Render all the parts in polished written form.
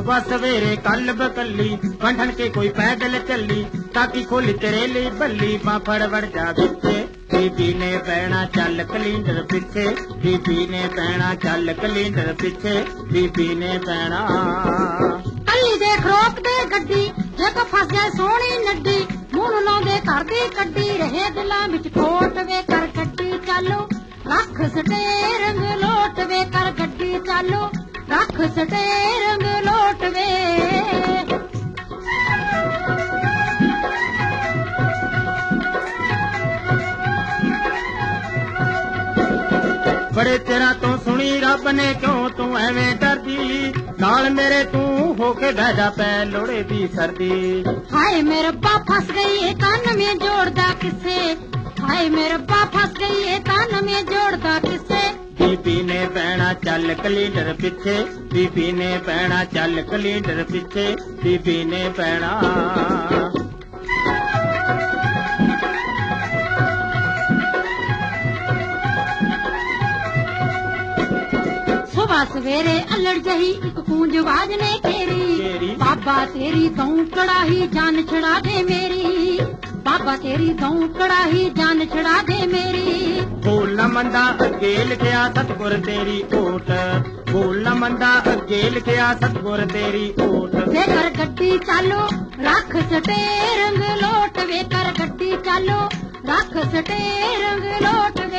सुबह सवेरे कल बकली बंधन के कोई पैदल चली ताकि खोली तेरे लिए बल्ली मां फड़वड़ जा बिछे बीबी ने पैना चल कलिंडर पिछे बीबी ने पैना चल कलिंडर पिछे बीबी ने पैना कली देख रोक दे गड्डी जग फस जाए सोनी नड्डी मुंह लाउंदे घर दी कड्डी रहे दिलां विच खोट वे कर गड्डी चालो रख स्टेरिंग लोट वे कर गड्डी चालो रख स्टेरिंग लोट वे बड़े तेरा तो सुनी रब ने क्यों तू एवें डरदी नाल मेरे तू होके बह जा पै लोड़े दी सर्दी हाय मेरे रब्बा फंस गई है कान में जोड़दा किसे हाय मेरे रब्बा फंस गई है कान में जोड़दा किसे बीबी ने पैना चल कलिंडर पिछे बीबी ने पैना चल कलिंडर पिछे बीबी ने पैना सुबह सवेरे अल्लड़ जही एक कूंज आवाज ने तेरी बाबा तेरी गऊं कड़ाही जान छड़ा दे मेरी बाबा तेरी गऊं कड़ाही जान छड़ा दे मेरी बोल न मंदा अगे लिखिया सतगुर तेरी ओट बोल न मंदा अगे लिखिया सतगुर तेरी ओट वे कर गड्डी चालो रख स्टेरिंग लोट वे कर गड्डी चालो रख स्टेरिंग लोट वे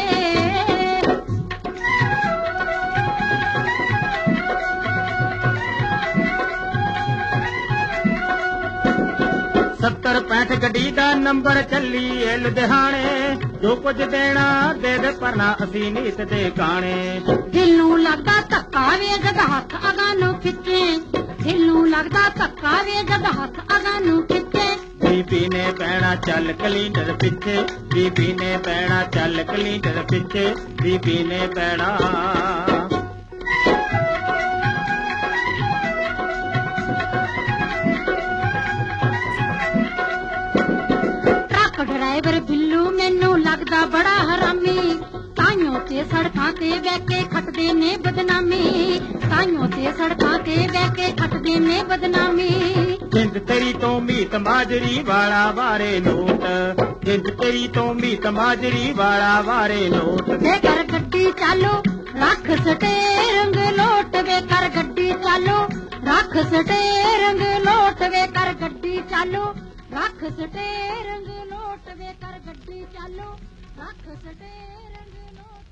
70-65 ਗੱਡੀ ਦਾ ਨੰਬਰ ਚੱਲੀਏ ਲੁਧਿਆਣੇ ਜੋ ਕੁਝ ਦੇਣਾ ਦੇ ਦੇ ਪਰਨਾ ਅਸੀਂ ਨੀਤ ਦੇ ਗਾਣੇ ਦਿਲ ਨੂੰ ਲੱਗਦਾ ਧੱਕਾ ਵੇ ਜਦ ਹੱਥ ਅਗਾਂ ਨੂੰ ਖਿੱਚੇ ਦਿਲ ਨੂੰ ਲੱਗਦਾ ਧੱਕਾ ਵੇ ਜਦ ਹੱਥ ਅਗਾਂ ਨੂੰ ਖਿੱਚੇ बीबी ने पैना चल कलिंडर पिछे बीबी ने पैना चल कलिंडर पिछे बीबी ने पैना ट्रक ड्राइवर बिल्लू मैनू लगदा बड़ा हरामी ताइयों ते सड़कां ते बह के खटदे ने बदनामी ताइयों ते सड़कां ते बह के खटदे ने बदनामी जिंद तेरी तो मीत माजरी वाला वारे नोट जिंद तेरी तो मीत माजरी वाला वारे नोट वे कर गड्डी चालो रख स्टेरिंग लोट वे कर गड्डी चालो रख स्टेरिंग लोट वे कर गड्डी चालो रख स्टेरिंग लोट वे कर गड्डी चालो रख स्टेरिंग लोट